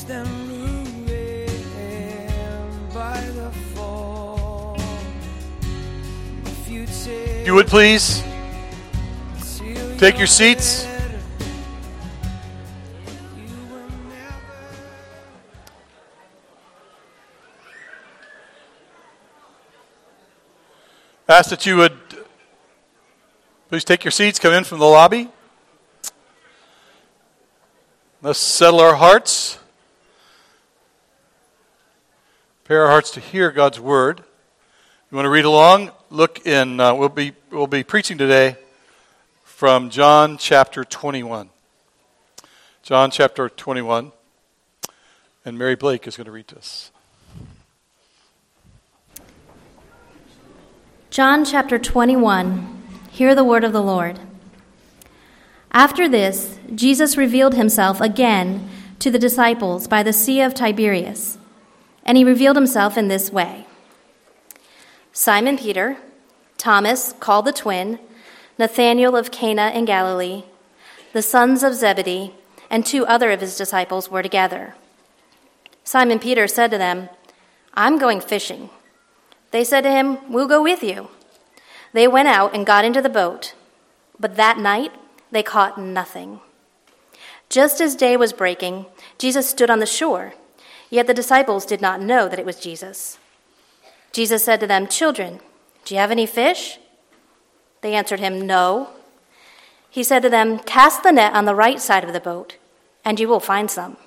them ruined by the fall. If you take You would please take your seats. Ask that you would please take your seats, come in from the lobby. Let's settle our hearts. Prepare our hearts to hear God's word. You want to read along? Look in, we'll be preaching today from John chapter 21. John chapter 21. And Mary Blake is going to read to us. John chapter 21. Hear the word of the Lord. After this, Jesus revealed himself again to the disciples by the Sea of Tiberias, and he revealed himself in this way. Simon Peter, Thomas, called the twin, Nathanael of Cana in Galilee, the sons of Zebedee, and 2 other of his disciples were together. Simon Peter said to them, "I'm going fishing." They said to him, "We'll go with you." They went out and got into the boat, but that night they caught nothing. Just as day was breaking, Jesus stood on the shore, yet the disciples did not know that it was Jesus. Jesus said to them, "Children, do you have any fish?" They answered him, "No." He said to them, "Cast the net on the right side of the boat, and you will find some."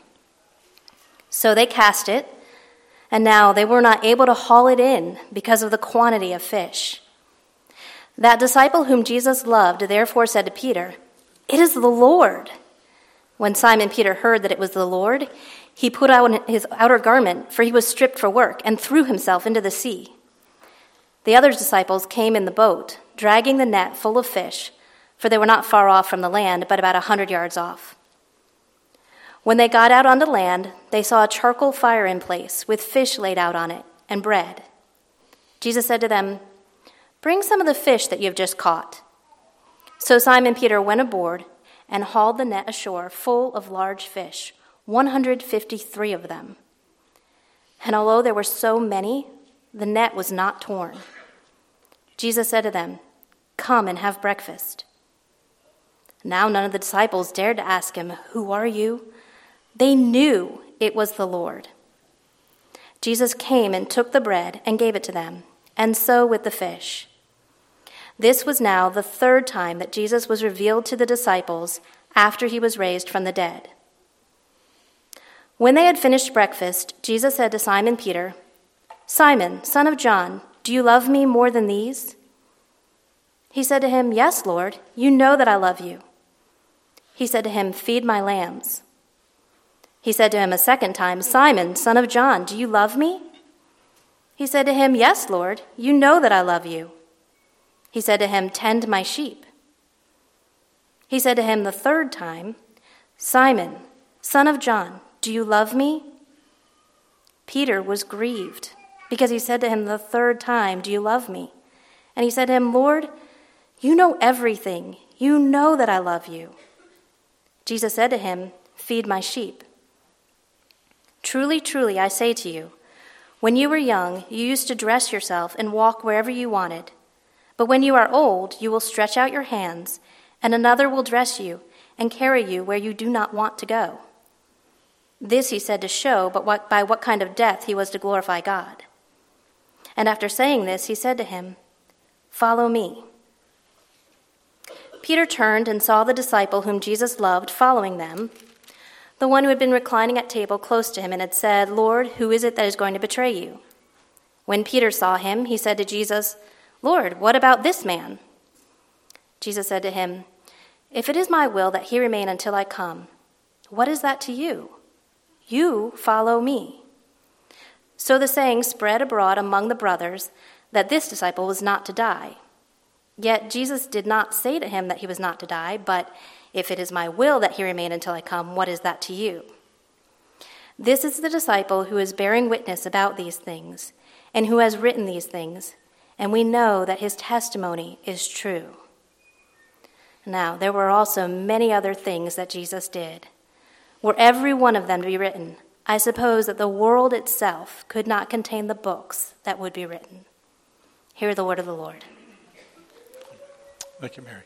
So they cast it, and now they were not able to haul it in because of the quantity of fish. That disciple whom Jesus loved therefore said to Peter, "It is the Lord." When Simon Peter heard that it was the Lord, he put out his outer garment, for he was stripped for work, and threw himself into the sea. The other disciples came in the boat, dragging the net full of fish, for they were not far off from the land, but about 100 yards off. When they got out onto land, they saw a charcoal fire in place, with fish laid out on it, and bread. Jesus said to them, "Bring some of the fish that you have just caught." So Simon Peter went aboard and hauled the net ashore full of large fish, 153 of them. And although there were so many, the net was not torn. Jesus said to them, "Come and have breakfast." Now none of the disciples dared to ask him, "Who are you?" They knew it was the Lord. Jesus came and took the bread and gave it to them, and so with the fish. This was now the 3rd time that Jesus was revealed to the disciples after he was raised from the dead. When they had finished breakfast, Jesus said to Simon Peter, "Simon, son of John, do you love me more than these?" He said to him, "Yes, Lord, you know that I love you." He said to him, "Feed my lambs." He said to him a second time, "Simon, son of John, do you love me?" He said to him, "Yes, Lord, you know that I love you." He said to him, "Tend my sheep." He said to him the 3rd time, "Simon, son of John, do you love me?" Peter was grieved because he said to him the 3rd time, "Do you love me?" And he said to him, "Lord, you know everything. You know that I love you." Jesus said to him, "Feed my sheep. Truly, truly, I say to you, when you were young, you used to dress yourself and walk wherever you wanted. But when you are old, you will stretch out your hands, and another will dress you and carry you where you do not want to go." This he said to show by what kind of death he was to glorify God. And after saying this, he said to him, "Follow me." Peter turned and saw the disciple whom Jesus loved following them, the one who had been reclining at table close to him and had said, "Lord, who is it that is going to betray you?" When Peter saw him, he said to Jesus, "Lord, what about this man?" Jesus said to him, "If it is my will that he remain until I come, what is that to you? You follow me." So the saying spread abroad among the brothers that this disciple was not to die. Yet Jesus did not say to him that he was not to die, but, "If it is my will that he remain until I come, what is that to you?" This is the disciple who is bearing witness about these things, and who has written these things, and we know that his testimony is true. Now, there were also many other things that Jesus did. Were every one of them to be written, I suppose that the world itself could not contain the books that would be written. Hear the word of the Lord. Thank you, Mary.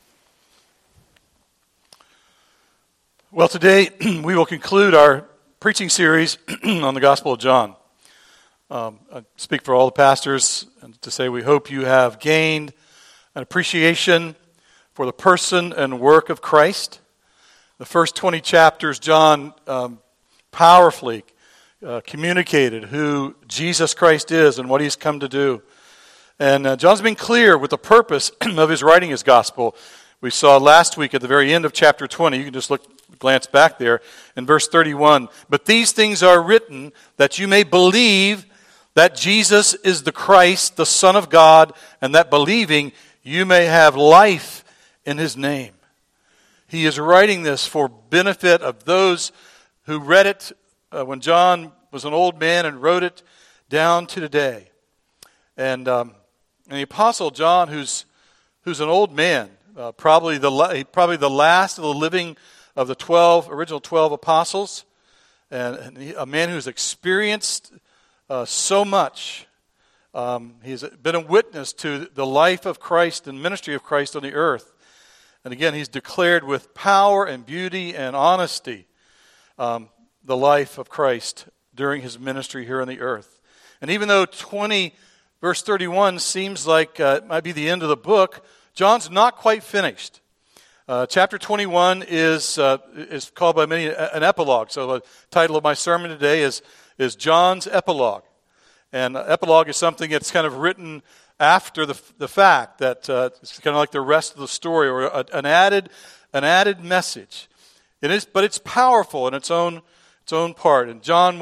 Well, today we will conclude our preaching series on the Gospel of John. I speak for all the pastors and to say we hope you have gained an appreciation for the person and work of Christ. The first 20 chapters, John powerfully communicated who Jesus Christ is and what he's come to do. And John's been clear with the purpose of his writing his gospel. We saw last week at the very end of chapter 20, you can just glance back there, in verse 31, "But these things are written that you may believe that Jesus is the Christ, the Son of God, and that believing you may have life in his name." He is writing this for benefit of those who read it when John was an old man and wrote it down to today. And the Apostle John, who's an old man, probably the last of the living of the original 12 apostles, and a man who's experienced so much. He's been a witness to the life of Christ and ministry of Christ on the earth. And again, he's declared with power and beauty and honesty the life of Christ during his ministry here on the earth. And even though verse 31 seems like it might be the end of the book, John's not quite finished. Chapter 21 is called by many an epilogue. So the title of my sermon today is John's Epilogue. And epilogue is something that's kind of written after the fact, that it's kind of like the rest of the story, or an added message. But it's powerful in its own part. And Jesus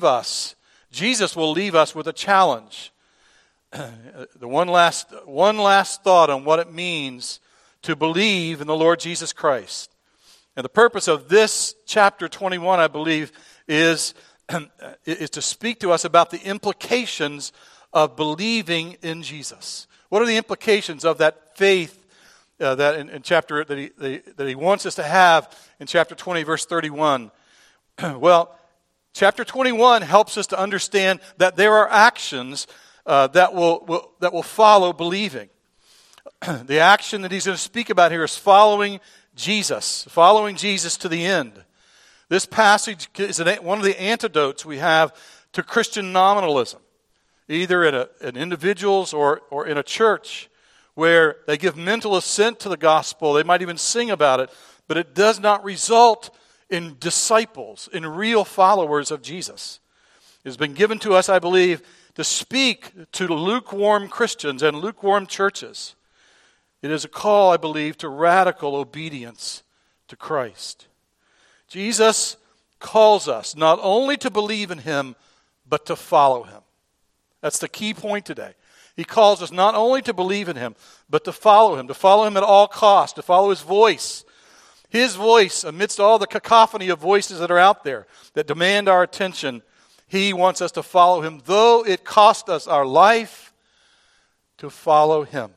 will leave us with a challenge. The one last thought on what it means to believe in the Lord Jesus Christ. And the purpose of this chapter 21, I believe, is to speak to us about the implications of believing in Jesus. What are the implications of that faith that in chapter that he wants us to have in chapter 20, verse 31? Well, chapter 21 helps us to understand that there are actions that will follow believing. The action that he's going to speak about here is following Jesus to the end. This passage is one of the antidotes we have to Christian nominalism, either in individuals or in a church, where they give mental assent to the gospel. They might even sing about it, but it does not result in disciples, in real followers of Jesus. It has been given to us, I believe, to speak to lukewarm Christians and lukewarm churches. It is a call, I believe, to radical obedience to Christ. Jesus calls us not only to believe in him, but to follow him. That's the key point today. He calls us not only to believe in him, but to follow him at all costs, to follow his voice. His voice, amidst all the cacophony of voices that are out there that demand our attention, he wants us to follow him, though it cost us our life to follow him.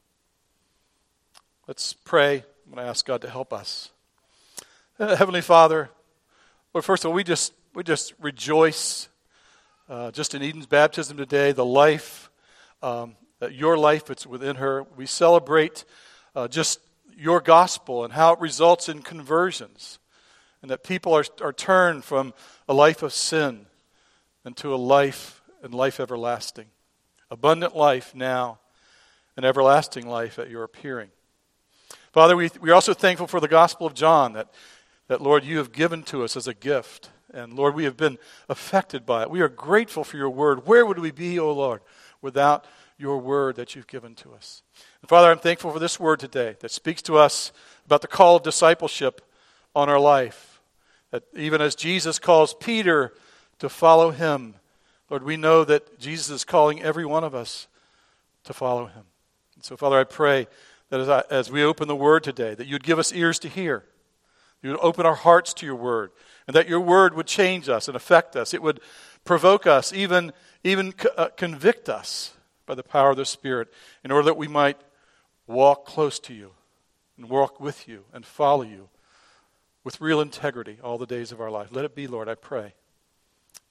Let's pray. I'm going to ask God to help us. Heavenly Father, Lord, first of all, we just rejoice just in Eden's baptism today, the life, your life that's within her. We celebrate just your gospel and how it results in conversions, and that people are turned from a life of sin into a life and life everlasting. Abundant life now and everlasting life at your appearing. Father, we're also thankful for the Gospel of John that, Lord, you have given to us as a gift. And, Lord, we have been affected by it. We are grateful for your word. Where would we be, O Lord, without your word that you've given to us? And, Father, I'm thankful for this word today that speaks to us about the call of discipleship on our life. That even as Jesus calls Peter to follow him, Lord, we know that Jesus is calling every one of us to follow him. And so, Father, I pray that as we open the word today, that you'd give us ears to hear. You would open our hearts to your word, and that your word would change us and affect us. It would provoke us, even convict us by the power of the Spirit, in order that we might walk close to you and walk with you and follow you with real integrity all the days of our life. Let it be, Lord, I pray.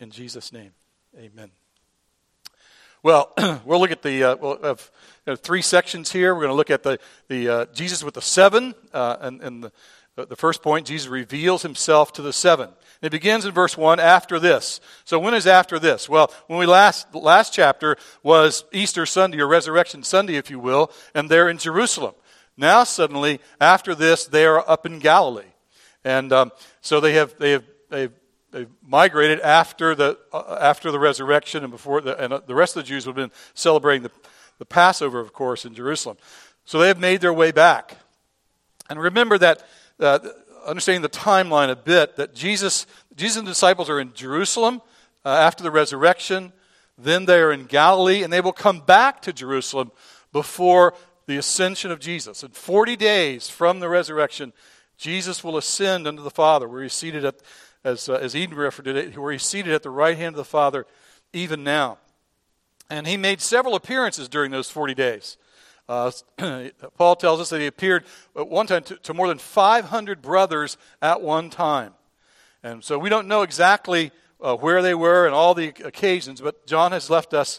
In Jesus' name, amen. Well, we'll look at we'll have three sections here. We're going to look at the Jesus with the seven, and the first point, Jesus reveals himself to the seven. It begins in verse 1, after this. So when is after this? Well, when we last chapter was Easter Sunday, or Resurrection Sunday, if you will, and they're in Jerusalem. Now suddenly, after this, they are up in Galilee. And so they've migrated after the resurrection, and before the rest of the Jews would have been celebrating the Passover, of course, in Jerusalem. So they have made their way back. And remember that, understanding the timeline a bit, that Jesus and the disciples are in Jerusalem after the resurrection. Then they are in Galilee, and they will come back to Jerusalem before the ascension of Jesus. In 40 days from the resurrection, Jesus will ascend unto the Father, where he's seated at, as Eden referred to it, where he's seated at the right hand of the Father even now. And he made several appearances during those 40 days. Paul tells us that he appeared at one time to more than 500 brothers at one time. And so we don't know exactly where they were and all the occasions, but John has left us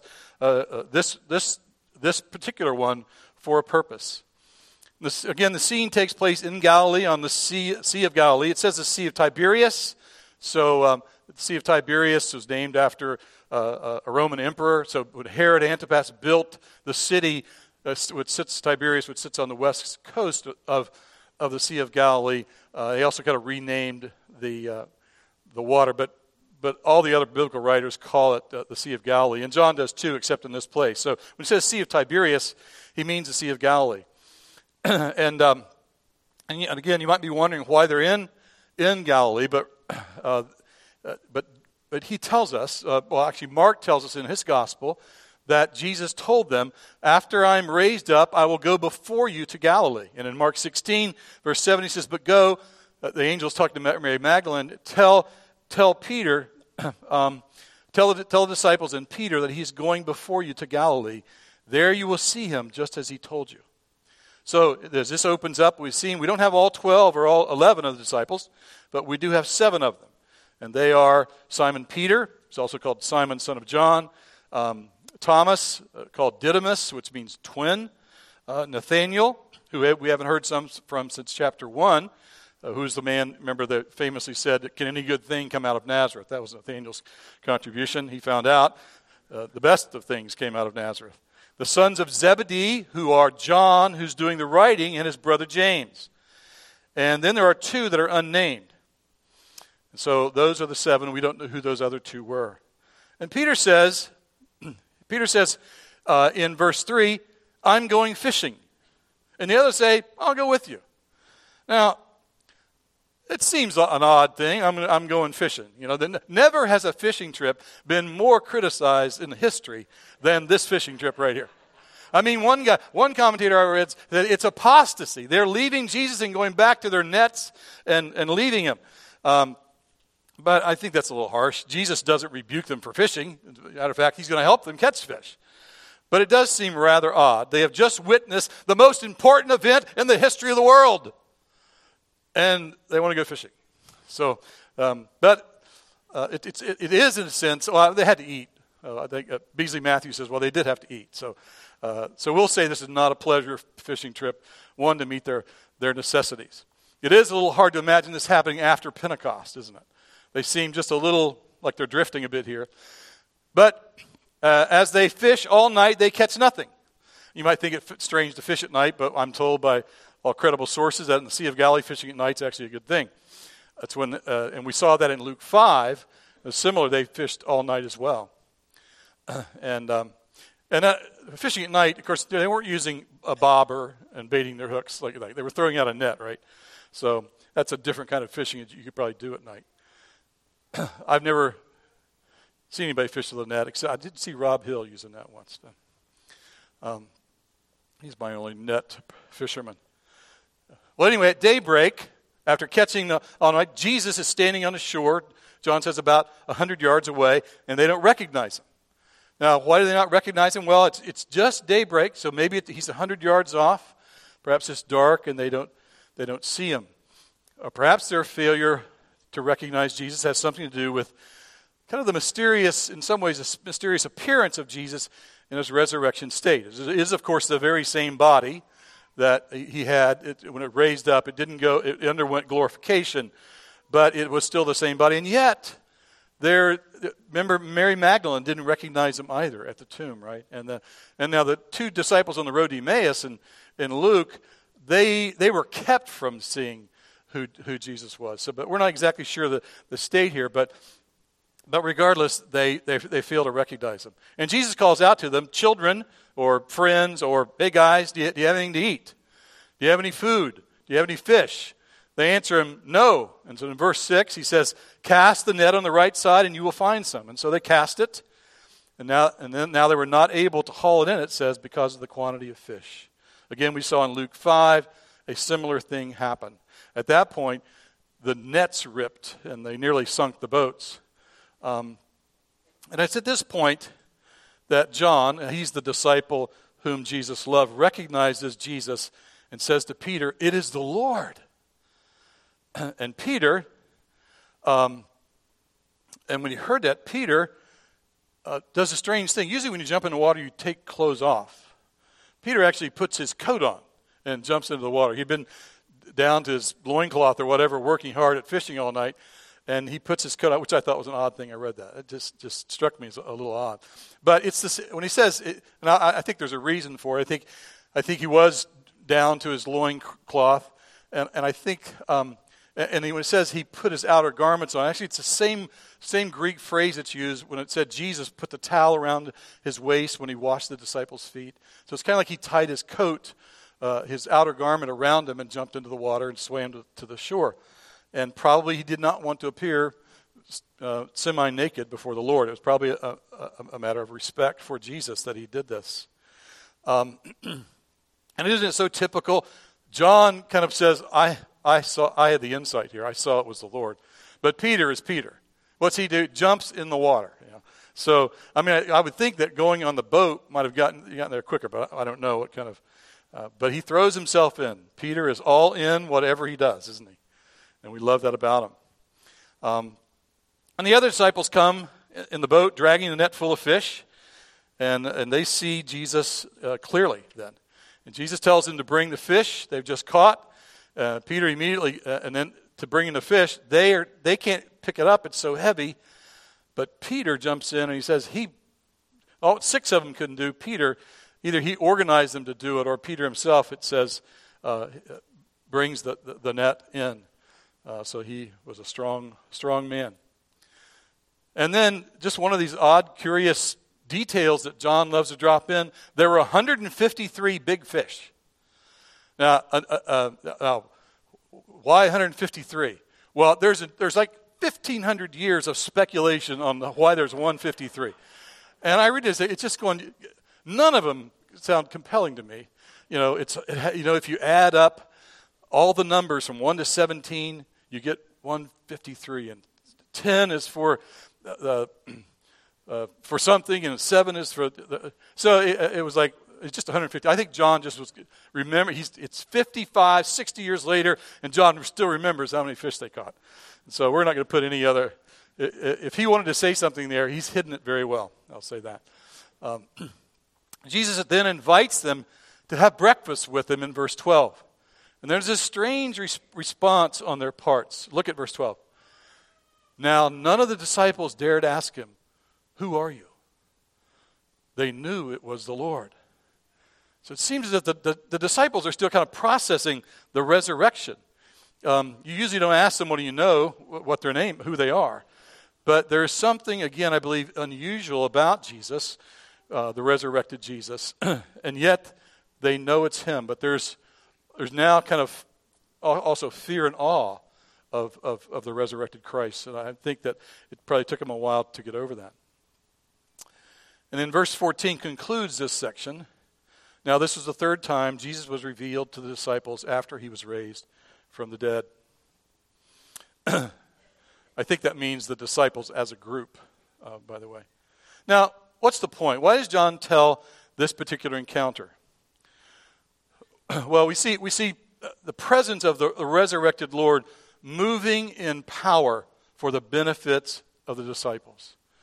this particular one for a purpose. Again, the scene takes place in Galilee, on the Sea of Galilee. It says the Sea of Tiberias. So the Sea of Tiberias was named after a Roman emperor. So when Herod Antipas built the city, Tiberias, which sits on the west coast of the Sea of Galilee, they also kind of renamed the water, but all the other biblical writers call it the Sea of Galilee, and John does too, except in this place. So when he says Sea of Tiberias, he means the Sea of Galilee. And again, you might be wondering why they're in Galilee, but he tells us, actually Mark tells us in his gospel, that Jesus told them, after I'm raised up, I will go before you to Galilee. And in Mark 16, verse 7, he says, but go, the angel's talking to Mary Magdalene, tell Peter, tell the disciples and Peter that he's going before you to Galilee. There you will see him just as he told you. So as this opens up, we don't have all 12 or all 11 of the disciples, but we do have 7 of them. And they are Simon Peter, who's also called Simon, son of John, Thomas, called Didymus, which means twin, Nathanael, who we haven't heard from since chapter 1, who's the man, remember, that famously said, can any good thing come out of Nazareth? That was Nathanael's contribution. He found out the best of things came out of Nazareth. The sons of Zebedee, who are John, who's doing the writing, and his brother James. And then there are 2 that are unnamed. And so those are the 7. We don't know who those other 2 were. And Peter says in verse 3, I'm going fishing. And the others say, I'll go with you. Now, it seems an odd thing. I'm going fishing. Never has a fishing trip been more criticized in history than this fishing trip right here. I mean, one commentator I read that it's apostasy. They're leaving Jesus and going back to their nets and leaving him. But I think that's a little harsh. Jesus doesn't rebuke them for fishing. As a matter of fact, he's going to help them catch fish. But it does seem rather odd. They have just witnessed the most important event in the history of the world. And they want to go fishing. So, but it is in a sense, well, they had to eat. I think Beasley Matthews says, well, they did have to eat. So we'll say this is not a pleasure fishing trip, one to meet their necessities. It is a little hard to imagine this happening after Pentecost, isn't it? They seem just a little like they're drifting a bit here. But as they fish all night, they catch nothing. You might think it's strange to fish at night, but I'm told by all credible sources that in the Sea of Galilee, fishing at night is actually a good thing. That's when, and we saw that in Luke 5. Similar, they fished all night as well. And fishing at night, of course, they weren't using a bobber and baiting their hooks like that. They were throwing out a net, right? So that's a different kind of fishing that you could probably do at night. I've never seen anybody fish with a net, except I did see Rob Hill using that once. He's my only net fisherman. Well, anyway, at daybreak, after catching all night, Jesus is standing on the shore, John says about 100 yards away, and they don't recognize him. Now, why do they not recognize him? Well, it's just daybreak, so maybe he's 100 yards off. Perhaps it's dark and they don't see him. Or perhaps their failure to recognize Jesus has something to do with kind of the mysterious, in some ways, the mysterious appearance of Jesus in his resurrection state. It is, of course, the very same body that he had when it raised up. It underwent glorification, but it was still the same body. And yet, remember, Mary Magdalene didn't recognize him either at the tomb, right? And now the two disciples on the road to Emmaus in Luke, they were kept from seeing who Jesus was. So, but we're not exactly sure the state here, but regardless, they fail to recognize him. And Jesus calls out to them, children or friends or, hey guys, do you have anything to eat? Do you have any food? Do you have any fish? They answer him, no. And so in verse 6, he says, cast the net on the right side and you will find some. And so they cast it. And now they were not able to haul it in, it says, because of the quantity of fish. Again, we saw in Luke 5, a similar thing happen. At that point, the nets ripped and they nearly sunk the boats. And it's at this point that John, he's the disciple whom Jesus loved, recognizes Jesus and says to Peter, it is the Lord. And Peter, and when he heard that, Peter does a strange thing. Usually when you jump in the water, you take clothes off. Peter actually puts his coat on and jumps into the water. He'd been down to his loincloth or whatever, working hard at fishing all night, and he puts his coat on, which I thought was an odd thing. I read that. It just struck me as a little odd. But it's this, when he says, and I think there's a reason for it. I think he was down to his loincloth, and I think... And when it says he put his outer garments on, actually it's the same Greek phrase that's used when it said Jesus put the towel around his waist when he washed the disciples' feet. So it's kind of like he tied his coat, his outer garment around him and jumped into the water and swam to the shore. And probably he did not want to appear semi-naked before the Lord. It was probably a matter of respect for Jesus that he did this. And isn't it so typical? John kind of says, I had the insight here. I saw it was the Lord. But Peter is Peter. What's he do? Jumps in the water. You know? So, I mean, I would think that going on the boat might have gotten there quicker, but I don't know what kind of... but he throws himself in. Peter is all in whatever he does, isn't he? And we love that about him. And the other disciples come in the boat, dragging the net full of fish, and they see Jesus clearly then. And Jesus tells them to bring the fish they've just caught. Peter immediately, and then to bring in the fish, they can't pick it up, it's so heavy. But Peter jumps in and he says, six of them couldn't do. Peter, either he organized them to do it, or Peter himself, it says, brings the net in. So he was a strong man. And then just one of these odd, curious details that John loves to drop in, there were 153 big fish. Now, why 153? Well, there's like 1,500 years of speculation on why there's 153. And I read this, it's just going, none of them sound compelling to me. You know, if you add up all the numbers from 1 to 17, you get 153. And 10 is for something, and 7 is for... So it was like, it's just 150. I think John just was, it's 55, 60 years later, and John still remembers how many fish they caught. And so we're not going to put any other, if he wanted to say something there, he's hidden it very well. I'll say that. Jesus then invites them to have breakfast with him in verse 12. And there's this strange response on their parts. Look at verse 12. Now, none of the disciples dared ask him, who are you? They knew it was the Lord. So it seems as if the disciples are still kind of processing the resurrection. You usually don't ask them, what do you know, what their name, who they are. But there's something, again, I believe, unusual about Jesus, the resurrected Jesus. And yet they know it's him. But there's now kind of also fear and awe of the resurrected Christ. And I think that it probably took them a while to get over that. And then verse 14 concludes this section. Now, this was the third time Jesus was revealed to the disciples after he was raised from the dead. I think that means the disciples as a group, by the way. Now, what's the point? Why does John tell this particular encounter? Well, we see the presence of the resurrected Lord moving in power for the benefits of the disciples.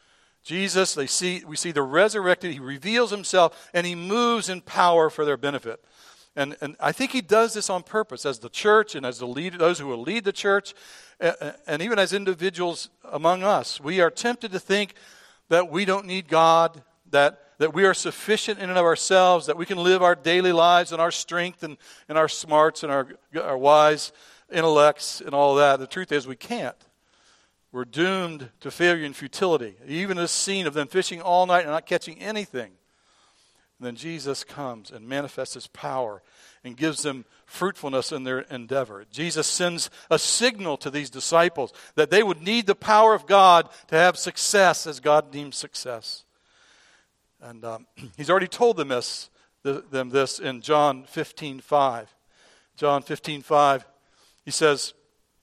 Jesus, we see the resurrected, he reveals himself, and he moves in power for their benefit. And I think he does this on purpose as the church and as the leader, those who will lead the church, and even as individuals among us. We are tempted to think that we don't need God, that we are sufficient in and of ourselves, that we can live our daily lives in our strength and our smarts and our wise intellects and all that. The truth is we can't. We're doomed to failure and futility. Even this scene of them fishing all night and not catching anything. And then Jesus comes and manifests his power and gives them fruitfulness in their endeavor. Jesus sends a signal to these disciples that they would need the power of God to have success as God deems success. And he's already told them this in John 15:5. John 15:5, he says,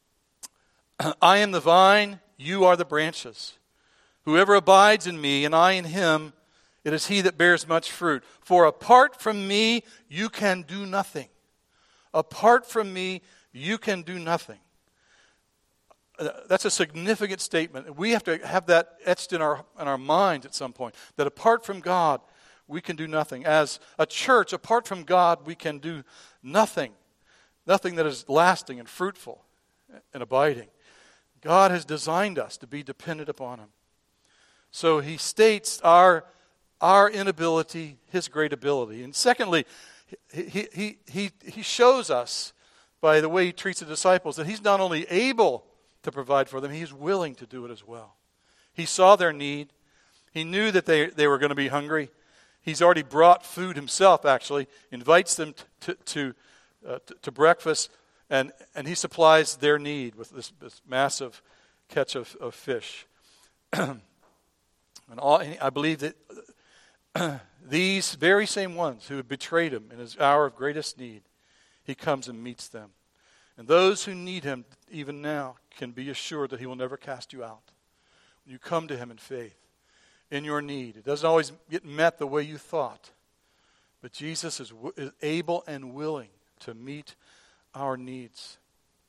I am the vine, you are the branches. Whoever abides in me and I in him, it is he that bears much fruit. For apart from me, you can do nothing. Apart from me, you can do nothing. That's a significant statement. We have to have that etched in our minds at some point, that apart from God, we can do nothing. As a church, apart from God, we can do nothing. Nothing that is lasting and fruitful and abiding. God has designed us to be dependent upon him. So he states our inability, his great ability. And secondly, he shows us by the way he treats the disciples that he's not only able to provide for them, he's willing to do it as well. He saw their need. He knew that they were going to be hungry. He's already brought food himself, actually, invites them to breakfast, and he supplies their need with this massive catch of fish. And I believe that these very same ones who have betrayed him in his hour of greatest need, he comes and meets them. And those who need him even now can be assured that he will never cast you out. When you come to him in faith, in your need, it doesn't always get met the way you thought. But Jesus is able and willing to meet our needs.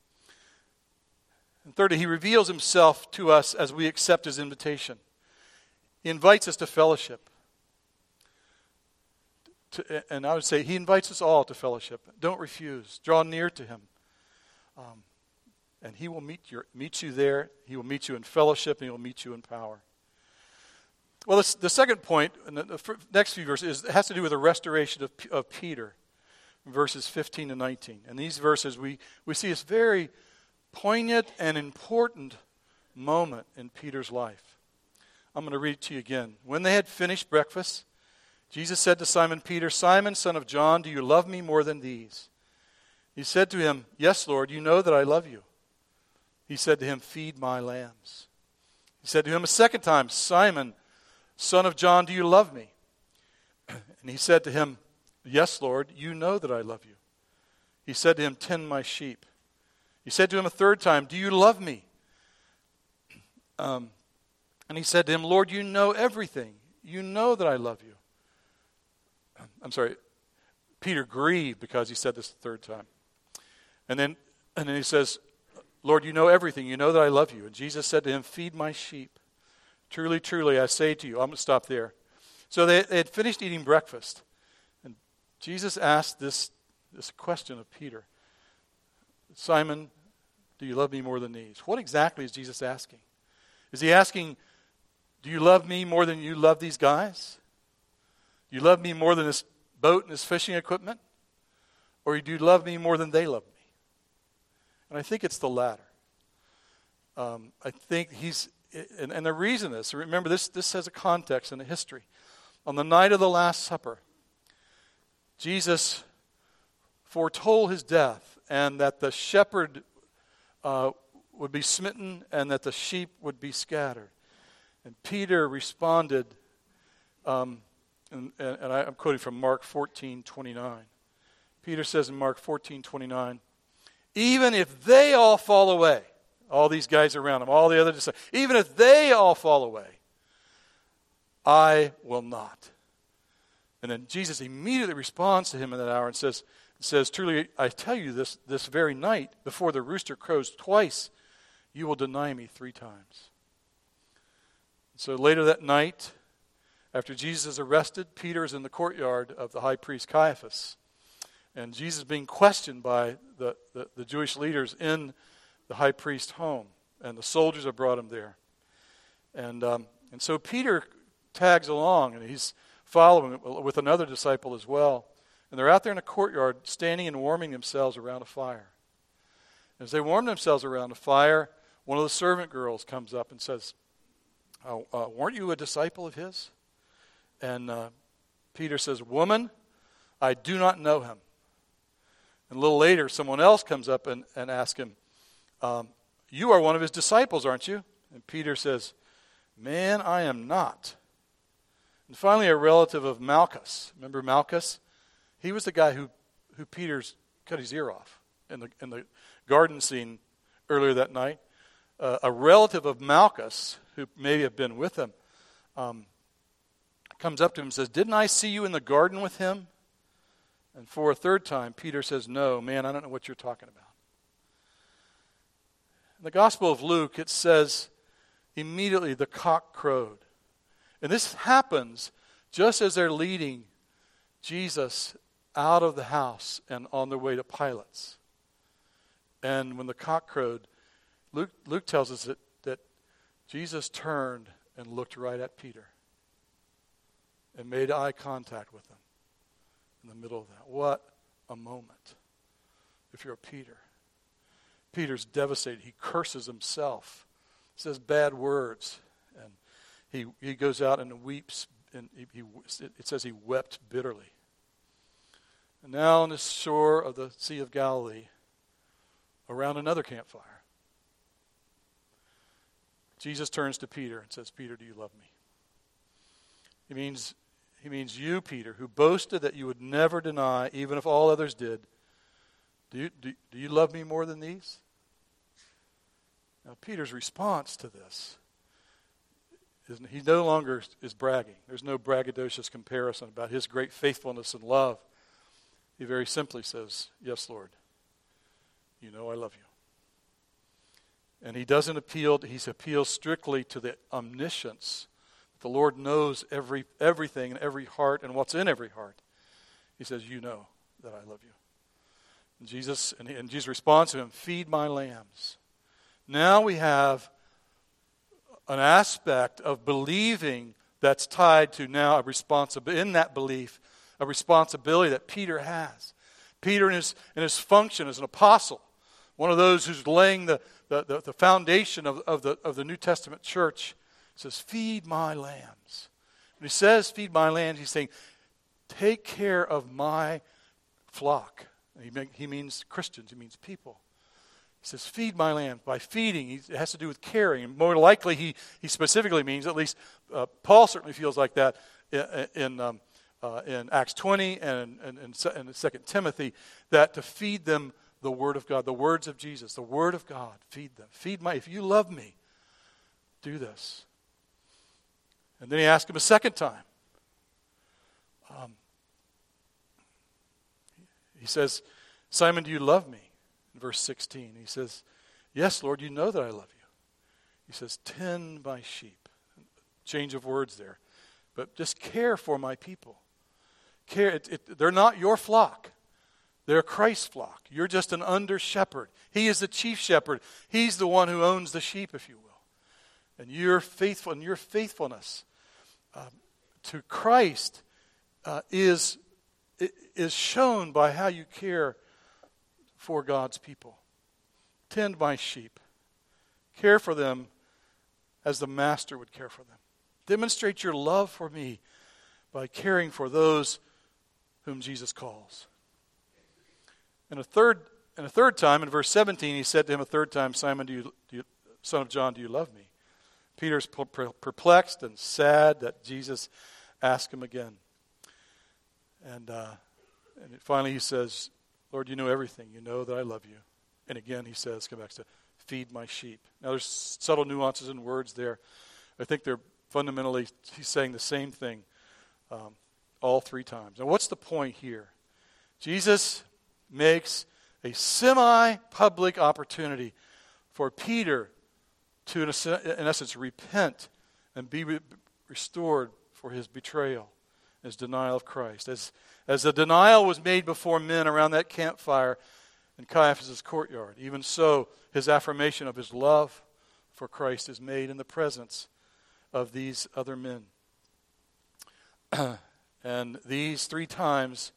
And thirdly, he reveals himself to us as we accept his invitation. He invites us to fellowship. And I would say he invites us all to fellowship. Don't refuse. Draw near to him. And he will meet you there. He will meet you in fellowship, and he will meet you in power. Well, the second point, in the next few verses, has to do with the restoration of Peter, verses 15 to 19. And these verses, we see this very poignant and important moment in Peter's life. I'm going to read it to you again. When they had finished breakfast, Jesus said to Simon Peter, Simon, son of John, do you love me more than these? He said to him, yes, Lord, you know that I love you. He said to him, feed my lambs. He said to him a second time, Simon, son of John, do you love me? And he said to him, yes, Lord, you know that I love you. He said to him, tend my sheep. He said to him a third time, do you love me? And he said to him, Lord, you know everything. You know that I love you. I'm sorry, Peter grieved because he said this the third time. And then he says, Lord, you know everything. You know that I love you. And Jesus said to him, feed my sheep. Truly, truly, I say to you. I'm going to stop there. So they had finished eating breakfast. And Jesus asked this question of Peter. Simon, do you love me more than these? What exactly is Jesus asking? Is he asking, do you love me more than you love these guys? Do you love me more than this boat and this fishing equipment? Or do you love me more than they love me? And I think it's the latter. I think and the reason is, remember this has a context and a history. On the night of the Last Supper, Jesus foretold his death and that the shepherd would be smitten and that the sheep would be scattered. And Peter responded, and I'm quoting from Mark 14:29. Peter says in Mark 14:29, even if they all fall away, all these guys around him, all the other disciples, even if they all fall away, I will not. And then Jesus immediately responds to him in that hour and says, truly, I tell you this very night, before the rooster crows twice, you will deny me 3 times. So later that night, after Jesus is arrested, Peter is in the courtyard of the high priest Caiaphas. And Jesus is being questioned by the Jewish leaders in the high priest's home. And the soldiers have brought him there. And so Peter tags along, and he's following with another disciple as well. And they're out there in the courtyard, standing and warming themselves around a fire. As they warm themselves around the fire, one of the servant girls comes up and says, weren't you a disciple of his? And Peter says, woman, I do not know him. And a little later, someone else comes up and asks him, you are one of his disciples, aren't you? And Peter says, man, I am not. And finally, a relative of Malchus. Remember Malchus? He was the guy who Peter's cut his ear off in the garden scene earlier that night. A relative of Malchus, who may have been with him, comes up to him and says, didn't I see you in the garden with him? And for a third time, Peter says, no, man, I don't know what you're talking about. In the Gospel of Luke, it says, immediately the cock crowed. And this happens just as they're leading Jesus out of the house and on their way to Pilate's. And when the cock crowed, Luke tells us that Jesus turned and looked right at Peter and made eye contact with him in the middle of that. What a moment if you're Peter. Peter's devastated. He curses himself, says bad words, and he goes out and weeps, and it says he wept bitterly. And now on the shore of the Sea of Galilee, around another campfire, Jesus turns to Peter and says, Peter, do you love me? He means you, Peter, who boasted that you would never deny, even if all others did. Do you love me more than these? Now, Peter's response to this is he no longer is bragging. There's no braggadocious comparison about his great faithfulness and love. He very simply says, yes, Lord, you know I love you. And he doesn't appeal, he appeals strictly to the omniscience. The Lord knows everything and every heart and what's in every heart. He says, you know that I love you. And Jesus responds to him, feed my lambs. Now we have an aspect of believing that's tied to now a responsibility, in that belief, a responsibility that Peter has. Peter in his function as an apostle, one of those who's laying the foundation of the New Testament church, says, feed my lambs. When he says feed my lambs, he's saying, take care of my flock. He means Christians, he means people. He says, feed my lambs. By feeding, it has to do with caring. And more likely, he specifically means, at least Paul certainly feels like that in Acts 20 and in 2 Timothy, that to feed them the Word of God, the words of Jesus, the Word of God, feed them. If you love me, do this. And then he asked him a second time. He says, Simon, do you love me? In verse 16, he says, yes, Lord, you know that I love you. He says, tend my sheep. Change of words there. But just care for my people. They're not your flock. They're Christ's flock. You're just an under shepherd. He is the chief shepherd. He's the one who owns the sheep, if you will. And you're faithful, and your faithfulness to Christ is shown by how you care for God's people. Tend my sheep. Care for them as the master would care for them. Demonstrate your love for me by caring for those whom Jesus calls. And a third time, in verse 17, he said to him a third time, Simon, son of John, do you love me? Peter's perplexed and sad that Jesus asked him again. And finally he says, Lord, you know everything. You know that I love you. And again he says, come back to feed my sheep. Now there's subtle nuances in words there. I think they're fundamentally, he's saying the same thing all three times. Now what's the point here? Jesus makes a semi-public opportunity for Peter to, in essence, repent and be restored for his betrayal, his denial of Christ. As the denial was made before men around that campfire in Caiaphas' courtyard, even so his affirmation of his love for Christ is made in the presence of these other men. And these 3 times,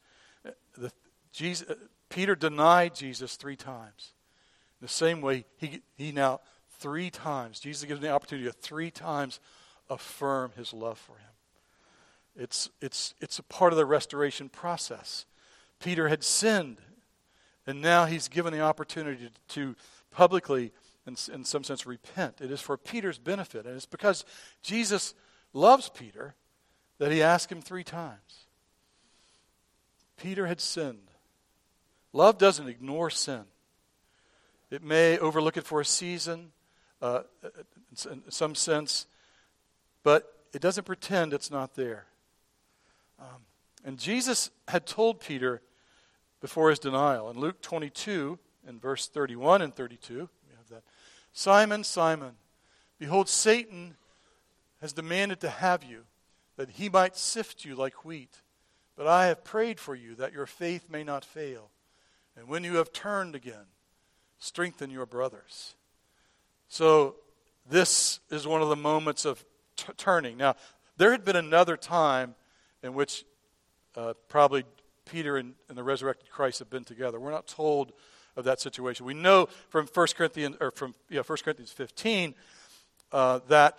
Peter denied Jesus 3 times. In the same way, he now 3 times, Jesus gives him the opportunity to 3 times affirm his love for him. It's a part of the restoration process. Peter had sinned, and now he's given the opportunity to publicly, in some sense, repent. It is for Peter's benefit, and it's because Jesus loves Peter that he asked him 3 times. Peter had sinned. Love doesn't ignore sin. It may overlook it for a season, in some sense, but it doesn't pretend it's not there. And Jesus had told Peter before his denial, in Luke 22, in verse 31 and 32, we have that, Simon, Simon, behold, Satan has demanded to have you, that he might sift you like wheat. But I have prayed for you, that your faith may not fail. And when you have turned again, strengthen your brothers. So this is one of the moments of turning. Now, there had been another time in which probably Peter and the resurrected Christ have been together. We're not told of that situation. We know from 1 Corinthians 15 that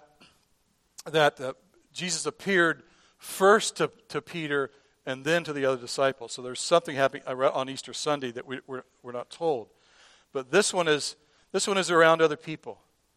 Jesus appeared first to Peter and then to the other disciples. So there's something happening on Easter Sunday that we're not told. But this one is around other people.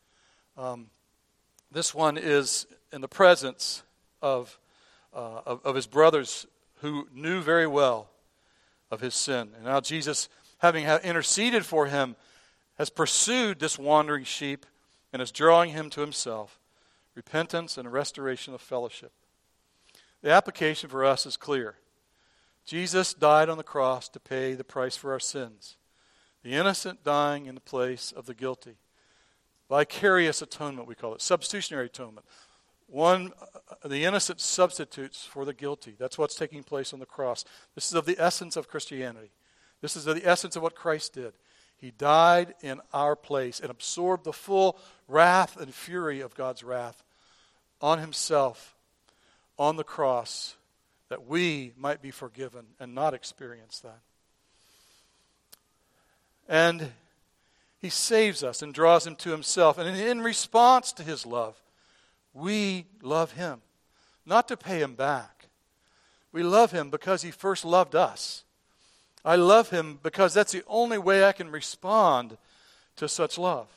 This one is in the presence of his brothers who knew very well of his sin. And now Jesus, having interceded for him, has pursued this wandering sheep and is drawing him to himself. Repentance and restoration of fellowship. The application for us is clear. Jesus died on the cross to pay the price for our sins. The innocent dying in the place of the guilty. Vicarious atonement, we call it. Substitutionary atonement. The innocent substitutes for the guilty. That's what's taking place on the cross. This is of the essence of Christianity. This is of the essence of what Christ did. He died in our place and absorbed the full wrath and fury of God's wrath on himself, on the cross, that we might be forgiven and not experience that. And he saves us and draws him to himself. And in response to his love, we love him. Not to pay him back. We love him because he first loved us. I love him because that's the only way I can respond to such love.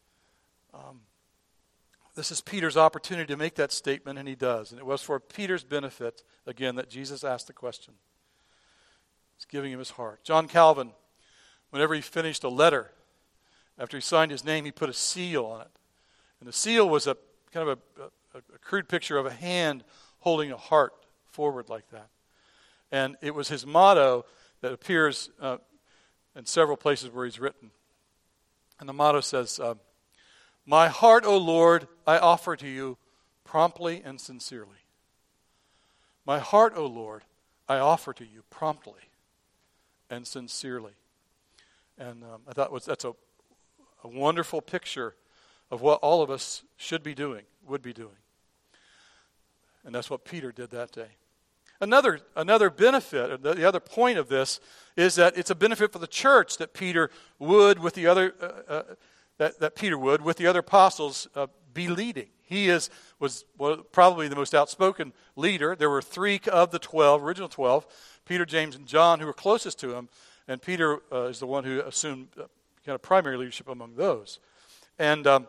This is Peter's opportunity to make that statement, and he does. And it was for Peter's benefit, again, that Jesus asked the question. He's giving him his heart. John Calvin, whenever he finished a letter, after he signed his name, he put a seal on it. And the seal was a kind of a crude picture of a hand holding a heart forward like that. And it was his motto that appears in several places where he's written. And the motto says, my heart, O Lord, I offer to you promptly and sincerely. My heart, O Lord, I offer to you promptly and sincerely. And I thought that's a wonderful picture of what all of us should be doing, would be doing. And that's what Peter did that day. Another benefit, the other point of this, is that it's a benefit for the church that Peter would, with the other with the other apostles, be leading. He was probably the most outspoken leader. There were 3 of the 12, original 12, Peter, James, and John, who were closest to him, and Peter is the one who assumed kind of primary leadership among those. And the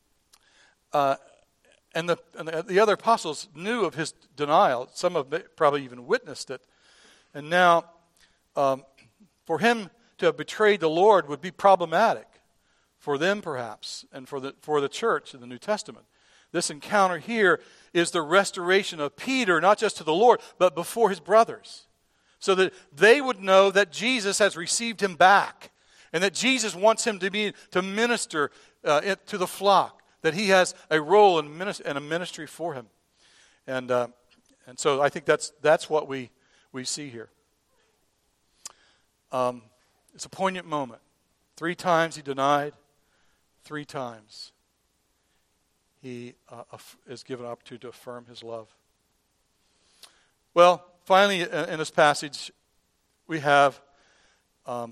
other apostles knew of his denial. Some of them probably even witnessed it. And now, for him to have betrayed the Lord would be problematic for them, perhaps, and for the church in the New Testament. This encounter here is the restoration of Peter, not just to the Lord, but before his brothers, so that they would know that Jesus has received him back, and that Jesus wants him to minister to the flock, that he has a role and a ministry for him. And so I think that's what we see here. It's a poignant moment. 3 times he denied. 3 times he is given an opportunity to affirm his love. Well, finally, in this passage, we have a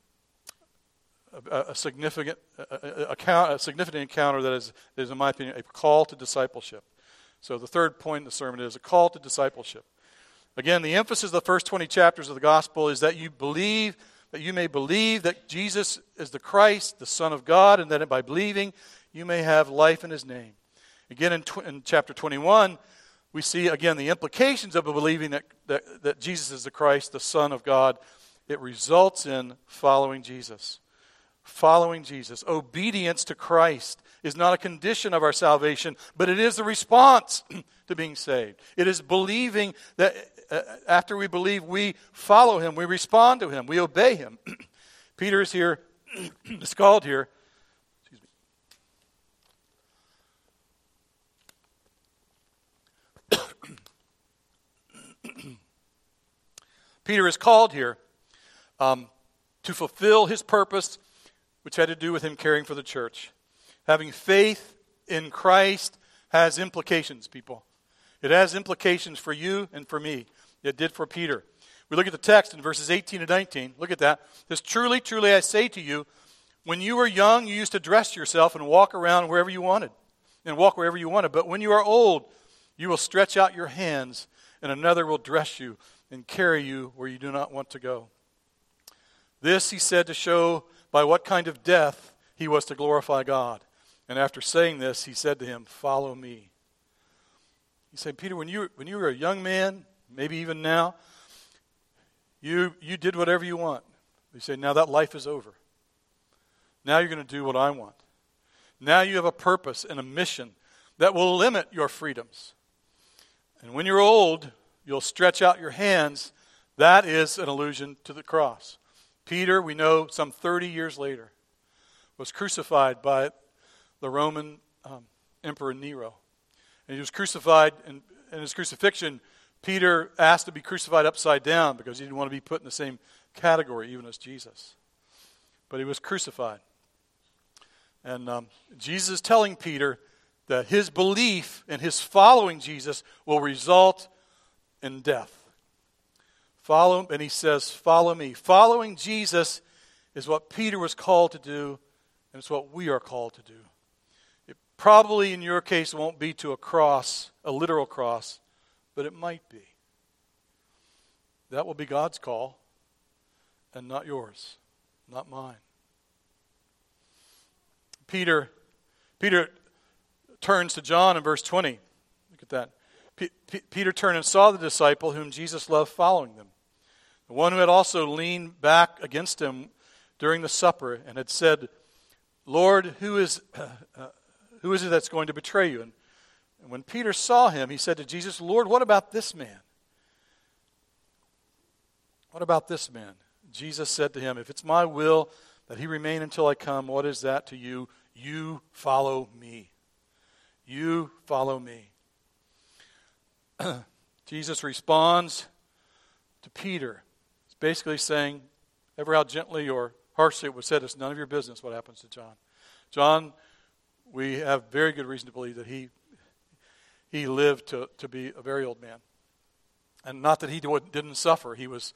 significant encounter that is, in my opinion, a call to discipleship. So the third point in the sermon is a call to discipleship. Again, the emphasis of the first 20 chapters of the gospel is that you may believe that Jesus is the Christ, the Son of God, and that by believing you may have life in his name. Again, in chapter 21, we see again the implications of believing that Jesus is the Christ, the Son of God. It results in following Jesus. Following Jesus. Obedience to Christ is not a condition of our salvation, but it is the response to being saved. It is believing that after we believe, we follow him, we respond to him, we obey him. Peter is here, is called here. Peter is called here to fulfill his purpose, which had to do with him caring for the church. Having faith in Christ has implications, people. It has implications for you and for me. It did for Peter. We look at the text in verses 18 and 19. Look at that. It says, "Truly, truly, I say to you, when you were young, you used to dress yourself and walk around wherever you wanted. But when you are old, you will stretch out your hands, and another will dress you and carry you where you do not want to go." This he said to show by what kind of death he was to glorify God. And after saying this, he said to him, "Follow me." He said, Peter, when you were a young man, maybe even now, you did whatever you want. He said, now that life is over. Now you're going to do what I want. Now you have a purpose and a mission that will limit your freedoms. And when you're old, you'll stretch out your hands. That is an allusion to the cross. Peter, we know, some 30 years later, was crucified by the Roman Emperor Nero. And he was crucified, and in his crucifixion, Peter asked to be crucified upside down because he didn't want to be put in the same category even as Jesus. But he was crucified. And Jesus is telling Peter that his belief and his following Jesus will result in death. And he says, "Follow me." Following Jesus is what Peter was called to do, and it's what we are called to do. It probably, in your case, won't be to a cross, a literal cross, but it might be. That will be God's call, and not yours, not mine. Peter turns to John in verse 20. Look at that. Peter turned and saw the disciple whom Jesus loved following them. The one who had also leaned back against him during the supper and had said, "Lord, who is it that's going to betray you?" And when Peter saw him, he said to Jesus, "Lord, what about this man?" What about this man? Jesus said to him, "If it's my will that he remain until I come, what is that to you? You follow me." You follow me. Jesus responds to Peter. He's basically saying, ever how gently or harshly it was said, it's none of your business what happens to John. John, we have very good reason to believe that he lived to be a very old man. And not that he didn't suffer. He was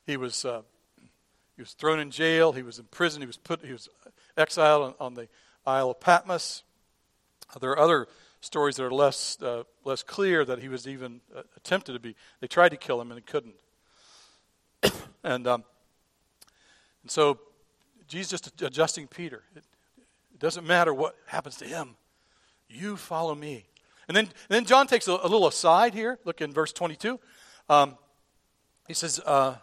thrown in jail. He was in prison. He was exiled on the Isle of Patmos. There are other stories that are less clear that he was even attempted to be. They tried to kill him and he couldn't. And so Jesus just adjusting Peter. It doesn't matter what happens to him. You follow me. And then John takes a little aside here. Look in verse 22. He says,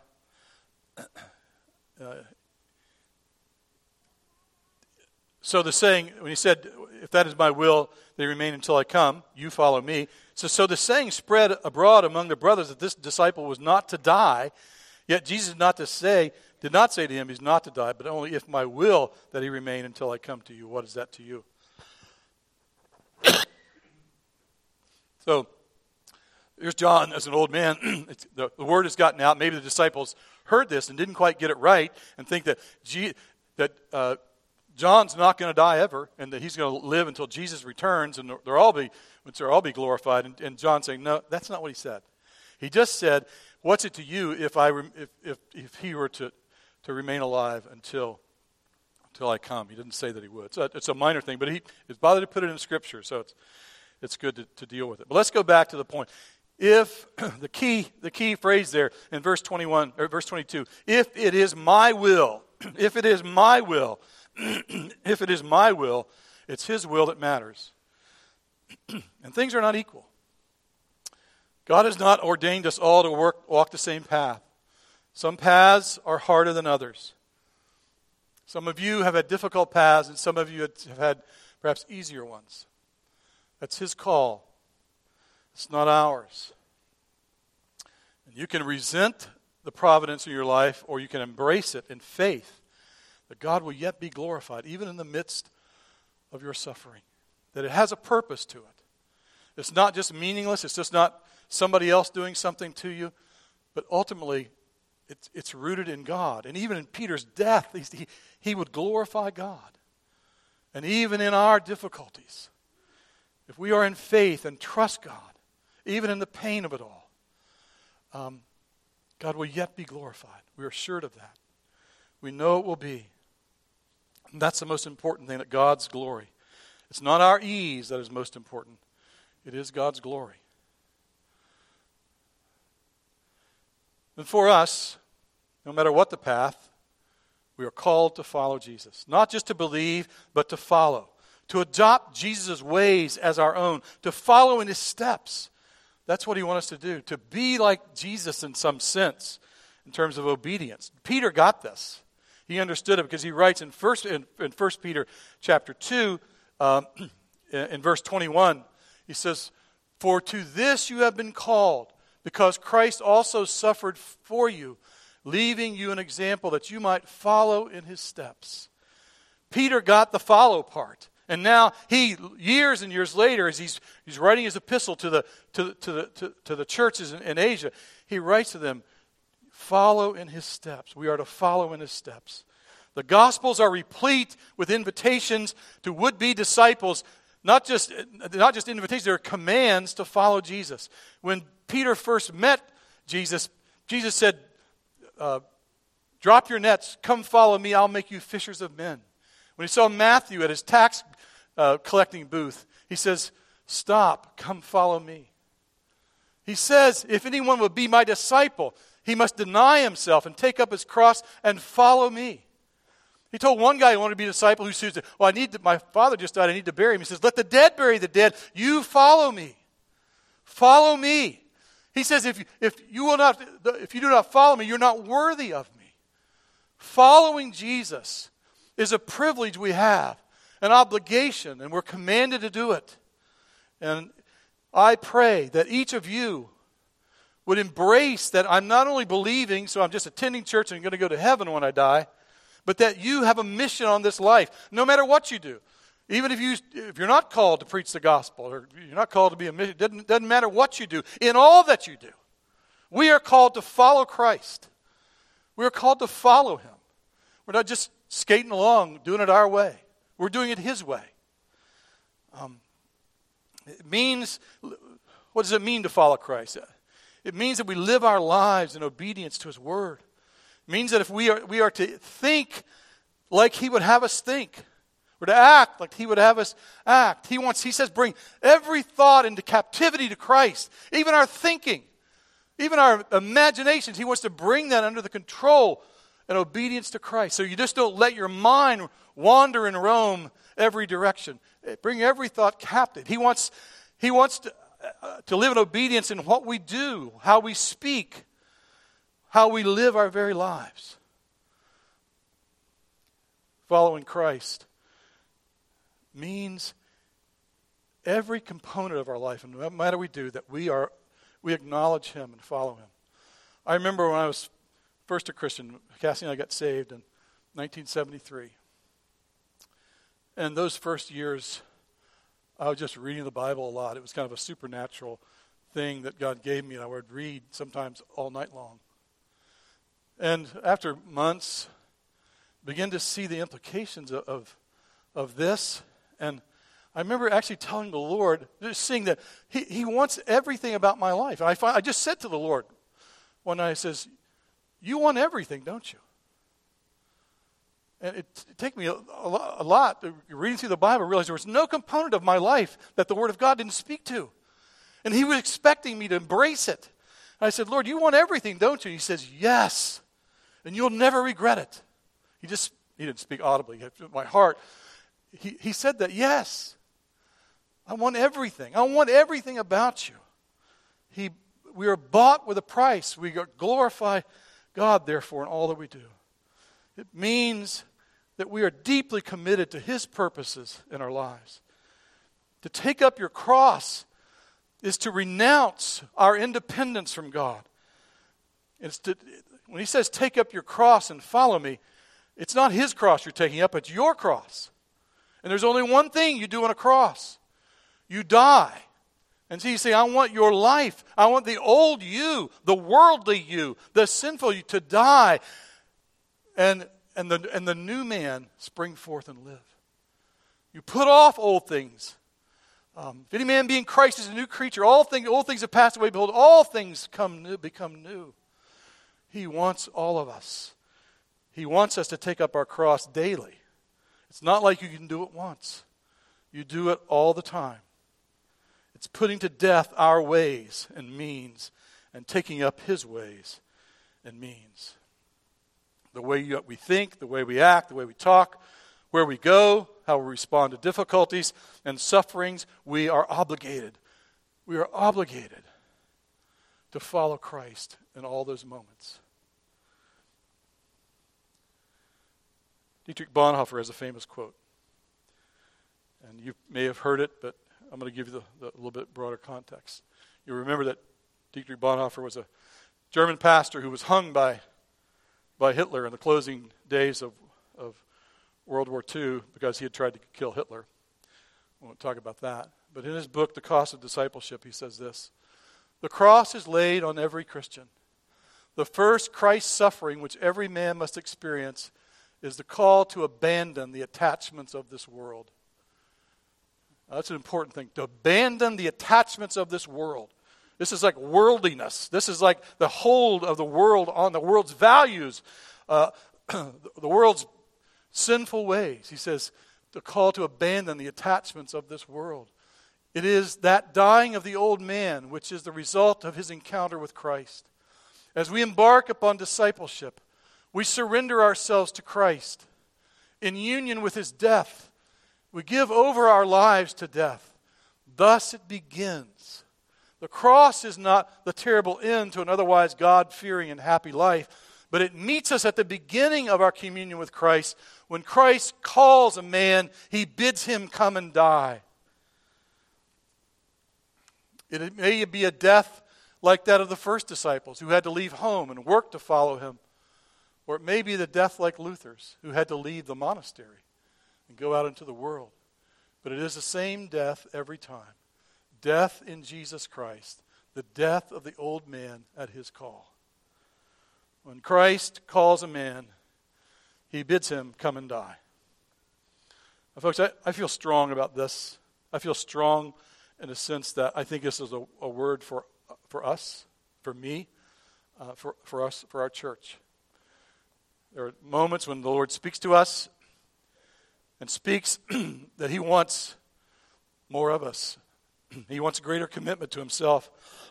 so the saying, when he said, "If that is my will, they remain until I come, you follow me." So the saying spread abroad among the brothers that this disciple was not to die. Yet Jesus did not say to him, he's not to die, but only if my will that he remain until I come to you. What is that to you? So here's John as an old man. The word has gotten out. Maybe the disciples heard this and didn't quite get it right and think that John's not going to die ever and that he's going to live until Jesus returns and they'll all be glorified. And John saying, no, that's not what he said. He just said, what's it to you if he were to remain alive until I come? He didn't say that he would. So it's a minor thing, but it's bothered to put it in Scripture, so it's good to deal with it. But let's go back to the point. If the key phrase there in verse 21 or verse 22, if it is my will, if it is my will, if it is my will, it's His will that matters. And things are not equal. God has not ordained us all to walk the same path. Some paths are harder than others. Some of you have had difficult paths, and some of you have had perhaps easier ones. That's His call. It's not ours. And you can resent the providence of your life, or you can embrace it in faith that God will yet be glorified, even in the midst of your suffering. That it has a purpose to it. It's not just meaningless. It's just not somebody else doing something to you. But ultimately, it's rooted in God. And even in Peter's death, he would glorify God. And even in our difficulties, if we are in faith and trust God, even in the pain of it all, God will yet be glorified. We are assured of that. We know it will be. And that's the most important thing, that God's glory. It's not our ease that is most important. It is God's glory. And for us, no matter what the path, we are called to follow Jesus. Not just to believe, but to follow. To adopt Jesus' ways as our own. To follow in His steps. That's what He wants us to do. To be like Jesus in some sense, in terms of obedience. Peter got this. He understood it because he writes in 1 Peter chapter 2, in verse 21, he says, "For to this you have been called, because Christ also suffered for you, leaving you an example that you might follow in His steps." Peter got the follow part. And now years and years later, as he's writing his epistle to the churches in Asia, he writes to them, follow in His steps. We are to follow in His steps. The Gospels are replete with invitations to would-be disciples, not just invitations, they're commands to follow Jesus. When Peter first met Jesus, Jesus said, drop your nets, come follow me, I'll make you fishers of men. When he saw Matthew at his tax collecting booth, he says, stop, come follow me. He says, if anyone will be my disciple, he must deny himself and take up his cross and follow me. He told one guy who wanted to be a disciple who says, well, my father just died, I need to bury him. He says, let the dead bury the dead. You follow me. Follow me. He says, if you do not follow me, you're not worthy of me. Following Jesus is a privilege we have, an obligation, and we're commanded to do it. And I pray that each of you would embrace that I'm not only believing, so I'm just attending church and I'm going to go to heaven when I die, but that you have a mission on this life, no matter what you do. Even if you're not called to preach the gospel, or you're not called to be a mission, it doesn't matter what you do. In all that you do, we are called to follow Christ. We are called to follow Him. We're not just skating along, doing it our way. We're doing it His way. It means, what does it mean to follow Christ? It means that we live our lives in obedience to His Word. It means that if we are to think like He would have us think. We're to act like He would have us act. He says, bring every thought into captivity to Christ. Even our thinking, even our imaginations, He wants to bring that under the control and obedience to Christ. So you just don't let your mind wander and roam every direction. Bring every thought captive. He wants to live in obedience in what we do, how we speak, how we live our very lives. Following Christ means every component of our life, and no matter what we do, that we acknowledge Him and follow Him. I remember when I was first a Christian, Cassie and I got saved in 1973. And those first years, I was just reading the Bible a lot. It was kind of a supernatural thing that God gave me, and I would read sometimes all night long. And after months, begin to see the implications of this. And I remember actually telling the Lord, just seeing that He wants everything about my life. And I just said to the Lord one night, I says, you want everything, don't you? And it took me a lot reading through the Bible, realizing there was no component of my life that the Word of God didn't speak to. And He was expecting me to embrace it. And I said, Lord, you want everything, don't you? And He says, yes. And you'll never regret it. He didn't speak audibly. My heart, he said that, yes. I want everything. I want everything about you. We are bought with a price. We glorify God, therefore, in all that we do. It means that we are deeply committed to His purposes in our lives. To take up your cross is to renounce our independence from God. When He says, take up your cross and follow me, it's not His cross you're taking up, it's your cross. And there's only one thing you do on a cross. You die. And so you say, I want your life. I want the old you, the worldly you, the sinful you to die. And the new man spring forth and live. You put off old things. If any man be in Christ is a new creature, old things have passed away. Behold, all things become new. He wants all of us. He wants us to take up our cross daily. It's not like you can do it once. You do it all the time. It's putting to death our ways and means and taking up His ways and means. The way we think, the way we act, the way we talk, where we go, how we respond to difficulties and sufferings, we are obligated. We are obligated to follow Christ in all those moments. Dietrich Bonhoeffer has a famous quote. And you may have heard it, but I'm going to give you the little bit broader context. You remember that Dietrich Bonhoeffer was a German pastor who was hung by Hitler in the closing days of World War II because he had tried to kill Hitler. I won't talk about that. But in his book, The Cost of Discipleship, he says this: the cross is laid on every Christian. The first Christ suffering which every man must experience is the call to abandon the attachments of this world. Now, that's an important thing, to abandon the attachments of this world. This is like worldliness. This is like the hold of the world on the world's values, the world's sinful ways. He says, the call to abandon the attachments of this world. It is that dying of the old man which is the result of his encounter with Christ. As we embark upon discipleship, we surrender ourselves to Christ. In union with His death, we give over our lives to death. Thus it begins. The cross is not the terrible end to an otherwise God-fearing and happy life, but it meets us at the beginning of our communion with Christ. When Christ calls a man, He bids him come and die. It may be a death like that of the first disciples who had to leave home and work to follow Him. Or it may be the death like Luther's who had to leave the monastery and go out into the world. But it is the same death every time. Death in Jesus Christ. The death of the old man at His call. When Christ calls a man, He bids him come and die. Now, folks, I feel strong about this. I feel strong in the sense that I think this is a word for us, for me, for us, for our church. There are moments when the Lord speaks to us and speaks that He wants more of us. He wants a greater commitment to Himself,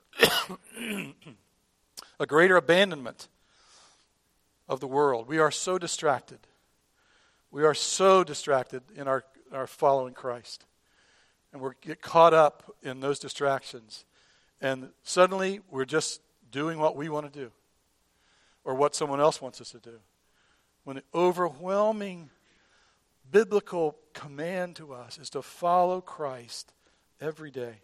a greater abandonment of the world. We are so distracted. We are so distracted in our following Christ. And we get caught up in those distractions. And suddenly we're just doing what we want to do or what someone else wants us to do. When the overwhelming biblical command to us is to follow Christ every day.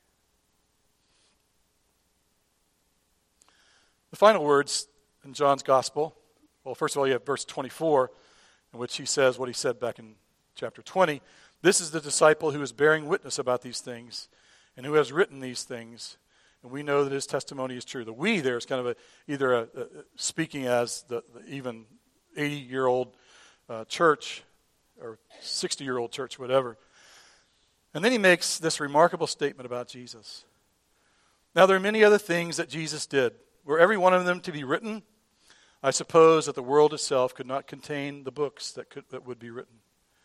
The final words in John's Gospel, well, first of all, you have verse 24, in which he says what he said back in chapter 20. This is the disciple who is bearing witness about these things and who has written these things. And we know that his testimony is true. The we there is kind of either speaking as the even 80-year-old church or 60-year-old church, whatever. And then he makes this remarkable statement about Jesus. Now, there are many other things that Jesus did. Were every one of them to be written, I suppose that the world itself could not contain the books that would be written.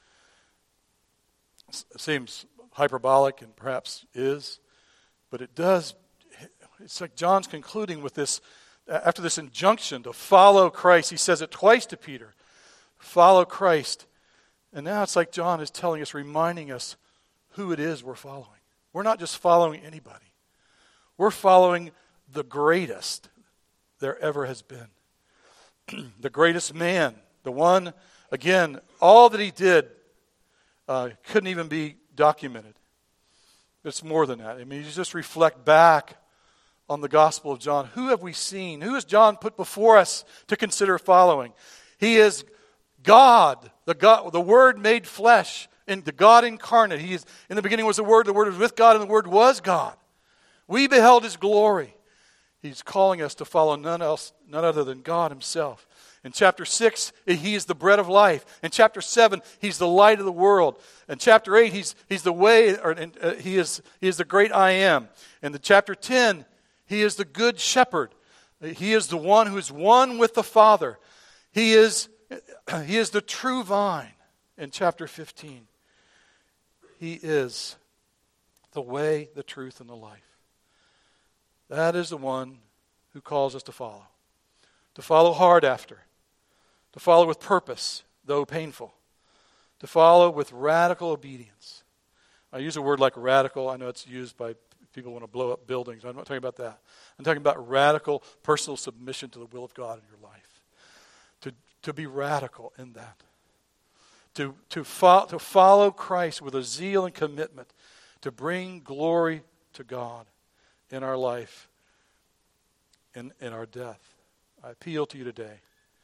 It seems hyperbolic and perhaps is, but it does. It's like John's concluding with this, after this injunction to follow Christ. He says it twice to Peter, follow Christ. And now it's like John is telling us, reminding us who it is we're following. We're not just following anybody. We're following the greatest there ever has been. The greatest man, the one, again, all that he did couldn't even be documented. It's more than that. I mean, you just reflect back on the Gospel of John. Who have we seen? Who has John put before us to consider following? He is God, the Word made flesh, and the God incarnate. He is, in the beginning was the Word was with God, and the Word was God. We beheld His glory. He's calling us to follow none other than God Himself. In chapter 6, He is the bread of life. In chapter 7, He's the light of the world. In chapter 8, He's the way, He is the great I am. In the chapter 10, He is the good shepherd. He is the one who is one with the Father. He is the true vine. In chapter 15, He is the way, the truth, and the life. That is the one who calls us to follow hard after, to follow with purpose, though painful, to follow with radical obedience. I use a word like radical. I know it's used by people who want to blow up buildings. I'm not talking about that. I'm talking about radical personal submission to the will of God in your life. To be radical in that. To follow Christ with a zeal and commitment to bring glory to God in our life, in our death. I appeal to you today.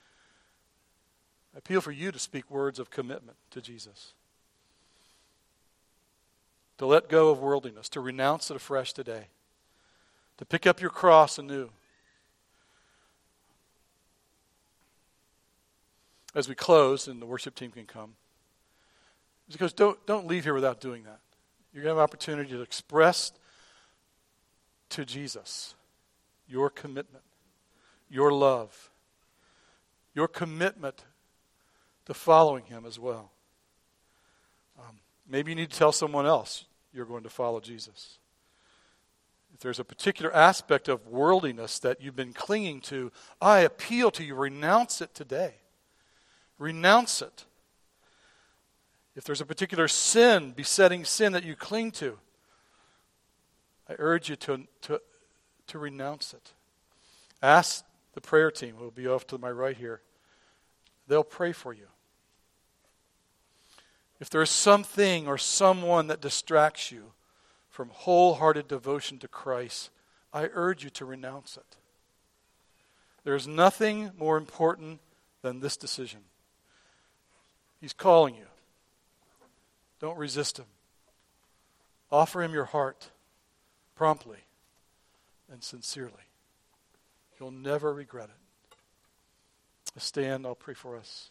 I appeal for you to speak words of commitment to Jesus. To let go of worldliness, to renounce it afresh today. To pick up your cross anew. As we close, and the worship team can come, because don't leave here without doing that. You're going to have an opportunity to express to Jesus your commitment, your love, your commitment to following Him as well. Maybe you need to tell someone else you're going to follow Jesus. If there's a particular aspect of worldliness that you've been clinging to, I appeal to you, renounce it today. Renounce it. If there's a particular sin, besetting sin that you cling to, I urge you to renounce it. Ask the prayer team, who will be off to my right here. They'll pray for you. If there's something or someone that distracts you from wholehearted devotion to Christ, I urge you to renounce it. There is nothing more important than this decision. He's calling you. Don't resist Him. Offer Him your heart promptly and sincerely. You'll never regret it. Let's stand. I'll pray for us.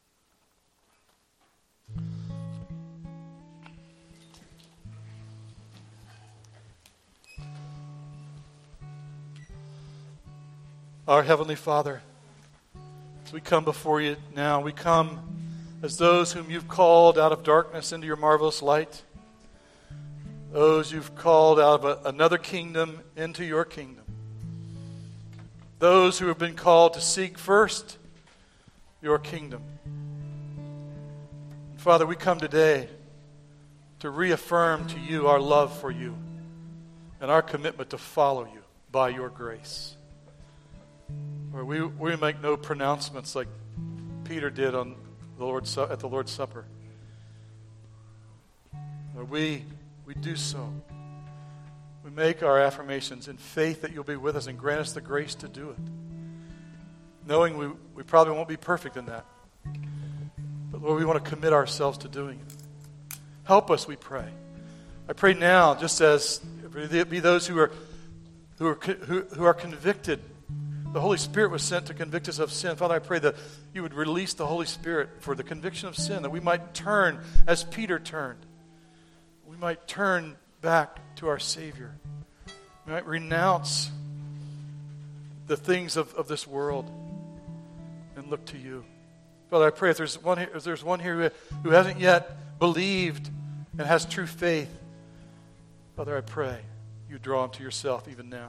Our Heavenly Father, as we come before you now, we come as those whom you've called out of darkness into your marvelous light. Those you've called out of another kingdom into your kingdom. Those who have been called to seek first your kingdom. Father, we come today to reaffirm to you our love for you and our commitment to follow you by your grace. Lord, we make no pronouncements like Peter did on at the Lord's Supper. Lord, we do so. We make our affirmations in faith that you'll be with us and grant us the grace to do it. Knowing we probably won't be perfect in that. But Lord, we want to commit ourselves to doing it. Help us, we pray. I pray now, just as be those who are convicted. The Holy Spirit was sent to convict us of sin. Father, I pray that you would release the Holy Spirit for the conviction of sin, that we might turn as Peter turned. We might turn back to our Savior. We might renounce the things of this world and look to you. Father, I pray if there's one here who hasn't yet believed and has true faith, Father, I pray you draw them to yourself even now.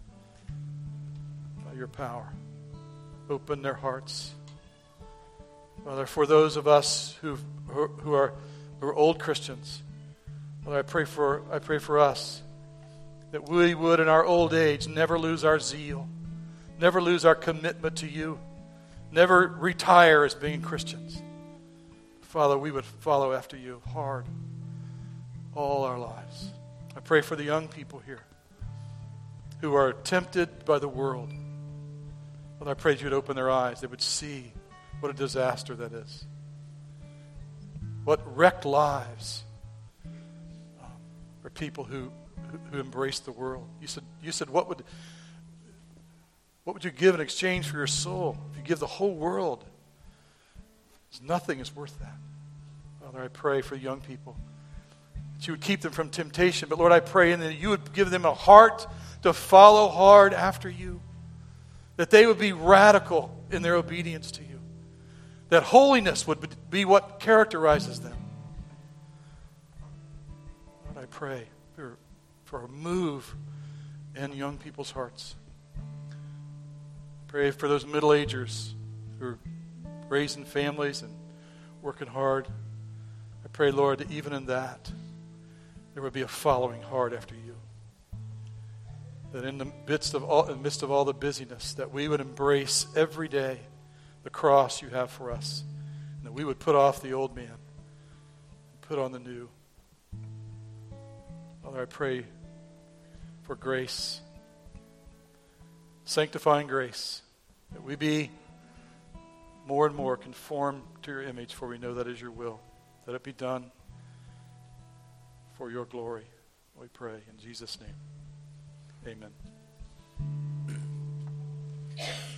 By your power. Open their hearts. Father, for those of us who are old Christians, Father, I pray for us that we would in our old age never lose our zeal, never lose our commitment to you, never retire as being Christians. Father, we would follow after you hard all our lives. I pray for the young people here who are tempted by the world. Father, I pray that you would open their eyes. They would see what a disaster that is. What wrecked lives are people who embrace the world. You said, what would you give in exchange for your soul? If you give the whole world, nothing is worth that. Father, I pray for young people that you would keep them from temptation. But Lord, I pray that you would give them a heart to follow hard after you. That they would be radical in their obedience to you. That holiness would be what characterizes them. Lord, I pray for a move in young people's hearts. Pray for those middle-agers who are raising families and working hard. I pray, Lord, that even in that, there would be a following hard after you. That in the midst of all the busyness, that we would embrace every day the cross you have for us. And that we would put off the old man and put on the new. Father, I pray for grace, sanctifying grace, that we be more and more conformed to your image, for we know that is your will. Let it be done for your glory, we pray in Jesus' name. Amen.